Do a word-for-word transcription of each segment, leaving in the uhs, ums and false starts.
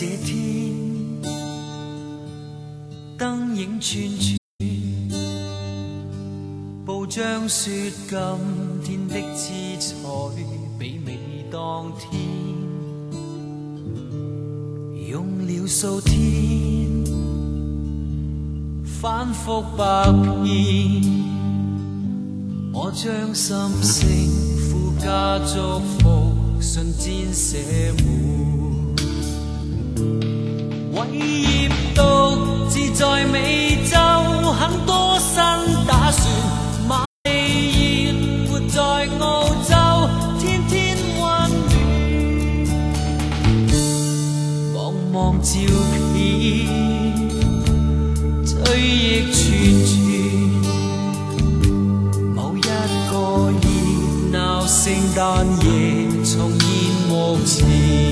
这天，灯影串串，報章說今天的姿彩媲美當天，用了數天反覆百遍，我將心聲附加祝福信笺寫滿，偉業獨自在美洲，很多新打算，馬利熱活在澳洲，天天溫暖，望望照片，追憶串串，某一個熱鬧聖誕夜重現目前，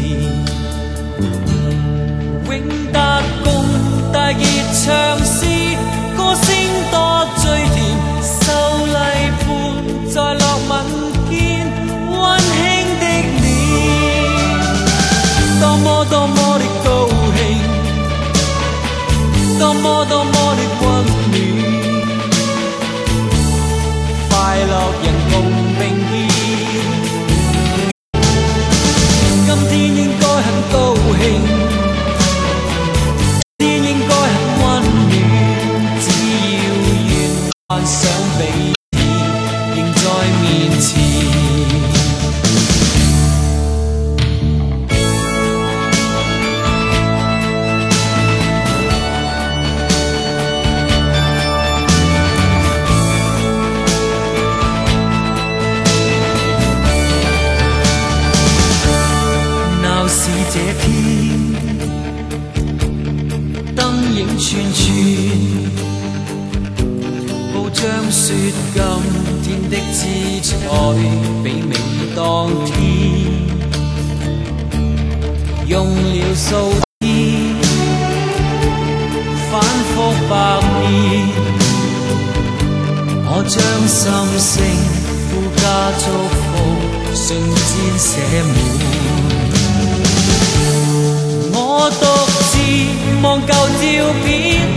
永達共大熱唱詩，歌聲多醉甜，秀麗伴在落吻間，溫馨的臉，多麼多麼的高興，多麼多麼的溫暖，快樂人共並肩，今天應該很高興。這天燈影串串，報章說今天的姿彩媲美當天，用了數天反覆百遍，我將心聲附加祝福信笺寫滿，我獨自望舊照片。